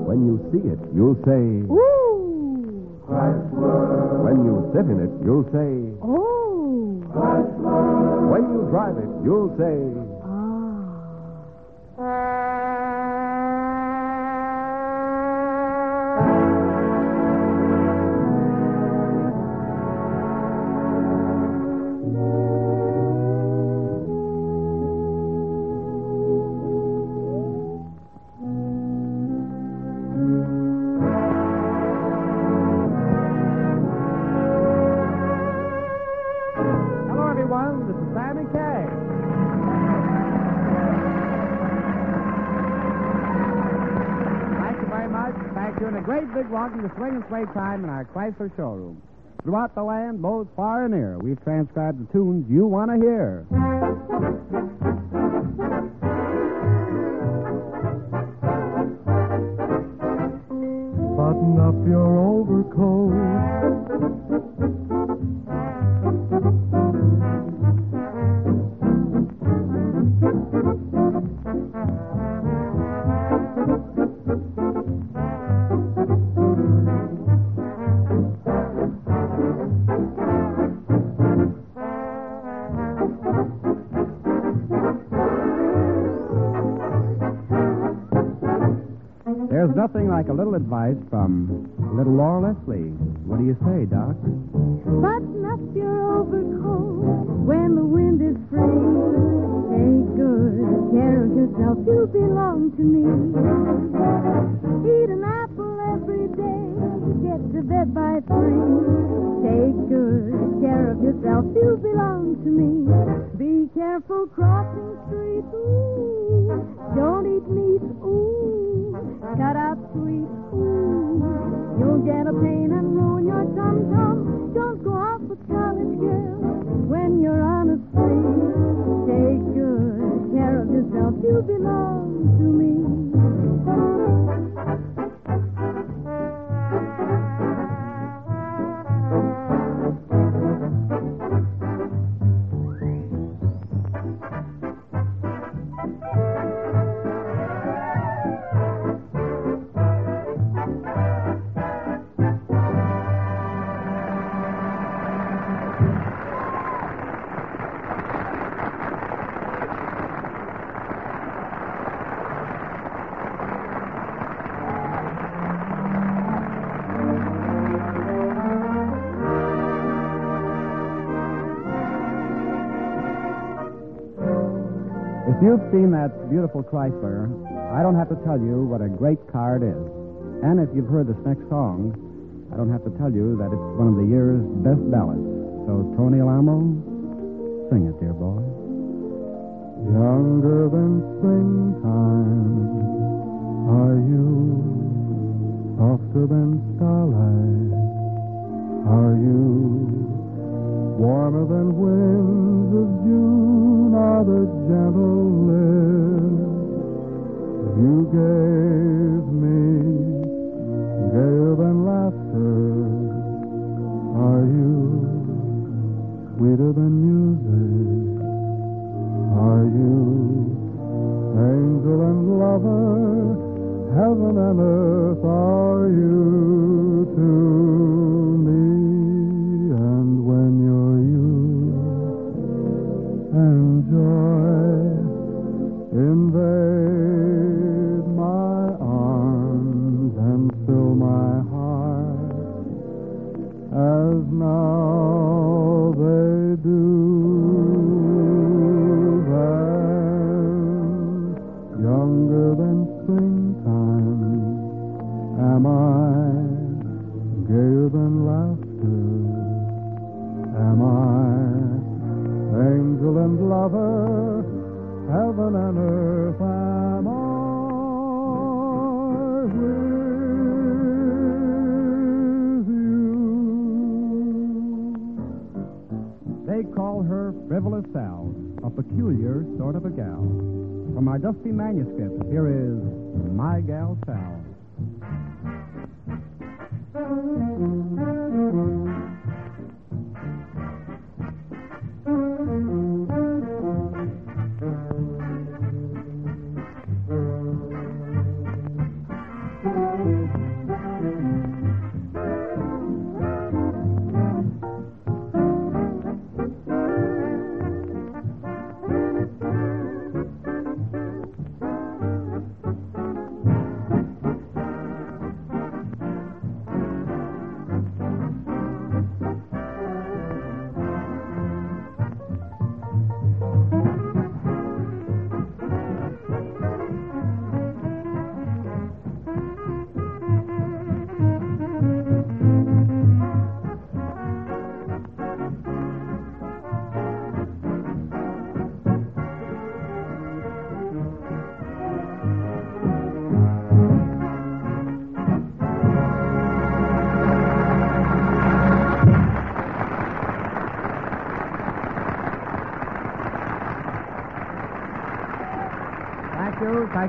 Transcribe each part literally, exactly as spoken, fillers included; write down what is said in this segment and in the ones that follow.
When you see it, you'll say, Ooh! Chrysler. When you sit in it, you'll say, Oh! Chrysler. When you drive it, you'll say, Hello, everyone. This is Sammy Kay. Thank you very much. Thank you, and a great big welcome to Swing and Sway Time in our Chrysler showroom. Throughout the land, both far and near, we've transcribed the tunes you want to hear. Button up your overcoat. There's nothing like a little advice from little Laura Leslie. What do you say, Doc? Button up your overcoat when the wind is free. Take good care of yourself, you belong to me. Eat an apple every day, get to bed by three. Take good care of yourself, you belong to me. Be careful crossing streets, ooh. Don't eat meat, ooh. Cut out sweet, ooh. You'll get a pain and ruin your tum-tum. Don't go off with college girls when you're on a spree. Take good care of yourself, you belong to me. If you've seen that beautiful Chrysler, I don't have to tell you what a great car it is. And if you've heard this next song, I don't have to tell you that it's one of the year's best ballads. So, Tony Alamo, sing it, dear boy. Younger than springtime are you, softer than starlight are you, warmer than winds of June are the gentle lips you gave me, gayer than laughter are you, sweeter than music are you, angel and lover, heaven and earth are you to me. And when you're you and joy invade my arms and fill my heart as now they do, younger than springtime am I, gayer than laughter am I, angel and lover, heaven and earth am I with you. They call her Frivolous Sal, a peculiar sort of a gal. From our dusty manuscript, here is My Gal Sal.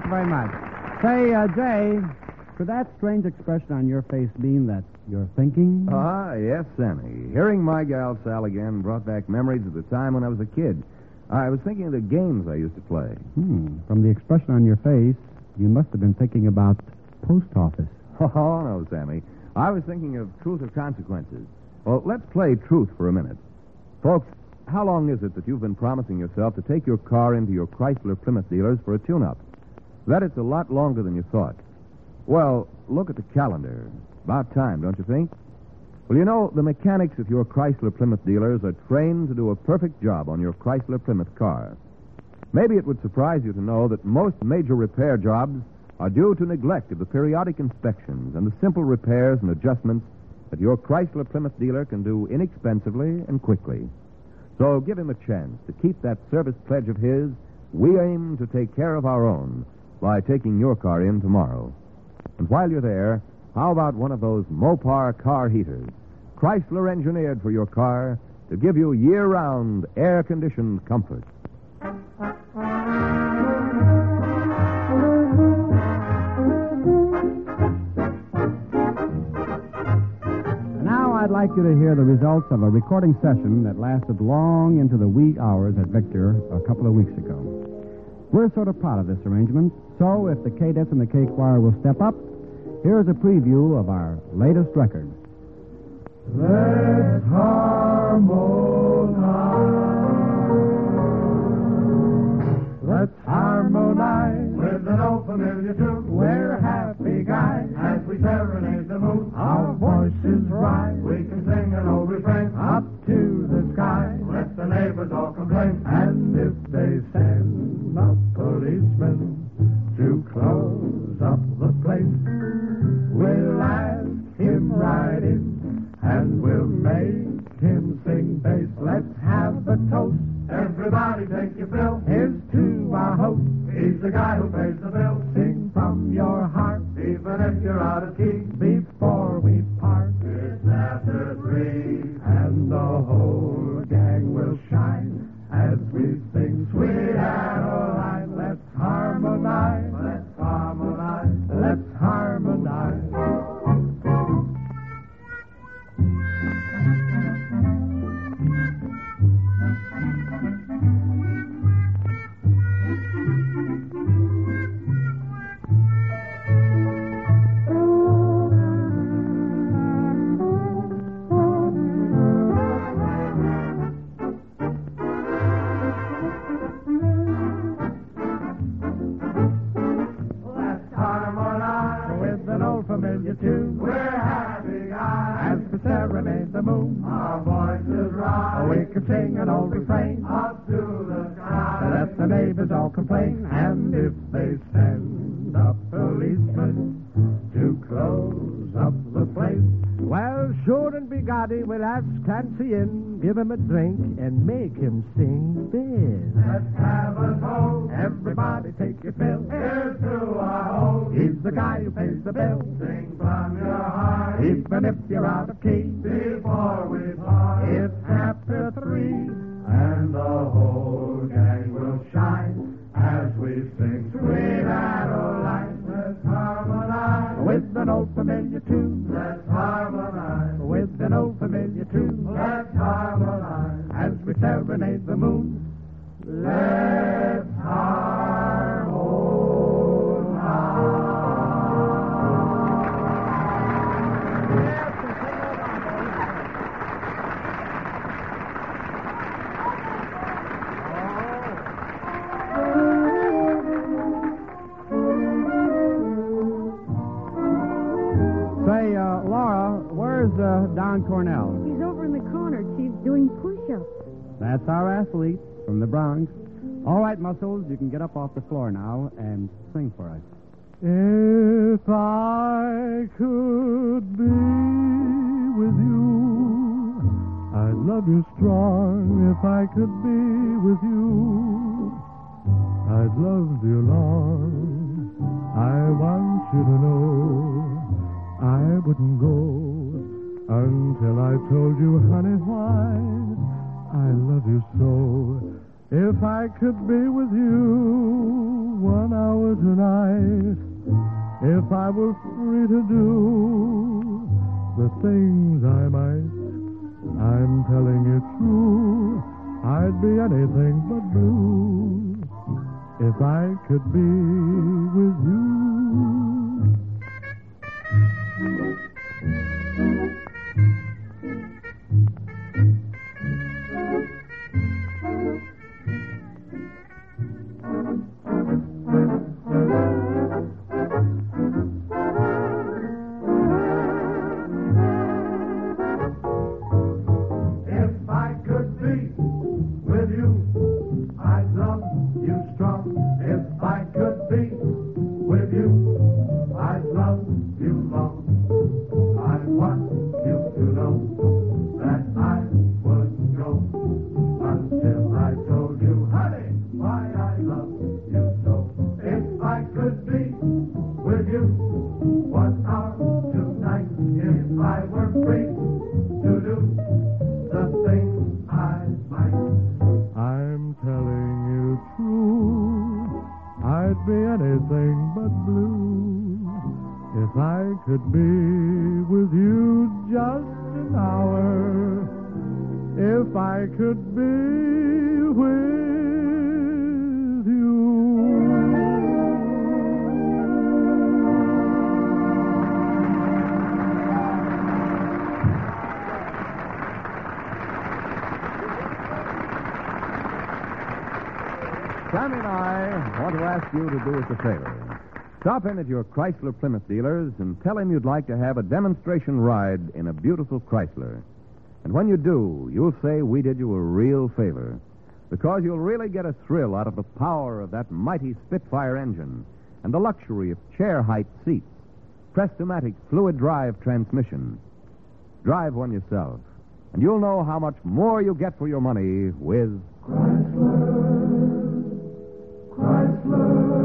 you very much. Say, uh, Jay, could that strange expression on your face mean that you're thinking? Ah, yes, Sammy. Hearing my gal Sal again brought back memories of the time when I was a kid. I was thinking of the games I used to play. Hmm. From the expression on your face, you must have been thinking about post office. Oh, no, Sammy. I was thinking of truth or consequences. Well, let's play truth for a minute. Folks, how long is it that you've been promising yourself to take your car into your Chrysler Plymouth dealers for a tune-up? That it's a lot longer than you thought. Well, look at the calendar. About time, don't you think? Well, you know, the mechanics at your Chrysler Plymouth dealers are trained to do a perfect job on your Chrysler Plymouth car. Maybe it would surprise you to know that most major repair jobs are due to neglect of the periodic inspections and the simple repairs and adjustments that your Chrysler Plymouth dealer can do inexpensively and quickly. So give him a chance to keep that service pledge of his. We aim to take care of our own by taking your car in tomorrow. And while you're there, how about one of those Mopar car heaters, Chrysler engineered for your car to give you year-round air-conditioned comfort? Now I'd like you to hear the results of a recording session that lasted long into the wee hours at Victor a couple of weeks ago. We're sort of proud of this arrangement, so if the cadets and the K-choir will step up, here's a preview of our latest record. Let's harmonize. Let's harmonize with an old familiar tune. We're happy guys as we serenade the moon. Our voices rise. We can sing an old refrain up to the sky. Let the neighbors all complain. And if they send a policeman to close up the place, we'll ask him right in. And we'll make him sing bass. Let's have a toast. Everybody take your fill. Here's to our host. He's the guy who pays the bill. Sing from your heart, even if you're out of key. Before we part, it's after three. And the whole gang will shine as we sing Sweet Adeline. Let's harmonize. Let's harmonize. Let's harmonize. Familiar tune. We're happy guys as we serenade the moon. Our voices rise. We can sing an old refrain up to the sky. Let the neighbors all complain. And if they send a policeman to close up the place, well, sure and be gaudy, we'll ask Clancy in, give him a drink, and make him sing this. Let's have a toast. Everybody take your fill. Here's to our host. He's the guy who pays the bill. Sing from your heart, even if you're out of key. Before we part, it's after three. And the whole gang will shine as we sing Sweet Adeline. Let's harmonize with an old familiar tune. Let's harmonize with an old familiar tune. Let's harmonize as we serenade the moon. Let's Say, uh, Laura, where's uh, Don Cornell? He's over in the corner, Chief, doing push-ups. That's our athlete from the Bronx. All right, Muscles, you can get up off the floor now and sing for us. If I could be with you, I'd love you strong. If I could be with you, I'd love you long. I want you to know I wouldn't go until I told you, honey, why I love you so. If I could be with you, one hour tonight, if I were free to do the things I might, I'm telling you true, I'd be anything but blue if I could be with you. If I could be with you just an hour, if I could be with you. Sammy and I want to ask you to do us a favor. Stop in at your Chrysler Plymouth dealers and tell him you'd like to have a demonstration ride in a beautiful Chrysler. And when you do, you'll say we did you a real favor, because you'll really get a thrill out of the power of that mighty Spitfire engine and the luxury of chair-height seats, Press-O-Matic fluid drive transmission. Drive one yourself, and you'll know how much more you get for your money with Chrysler, Chrysler.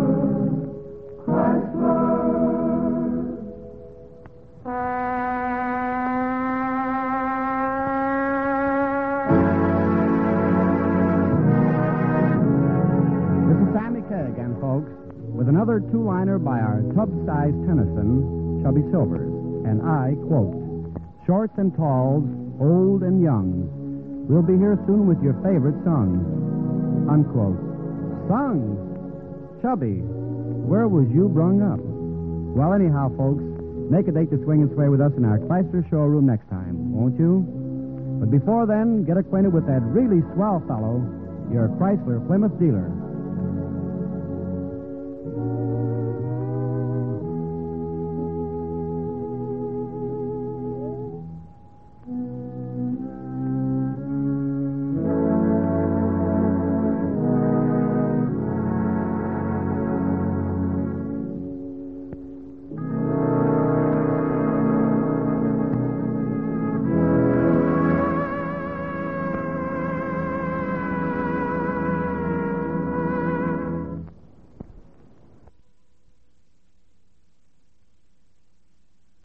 This is Sammy K again, folks, with another two-liner by our tub-sized Tennyson, Chubby Silvers. And I quote, "Shorts and talls, old and young, we'll be here soon with your favorite songs." Unquote. Songs? Chubby, where was you brung up? Well, anyhow, folks, make a date to swing and sway with us in our Chrysler showroom next time, won't you? But before then, get acquainted with that really swell fellow, your Chrysler Plymouth dealer.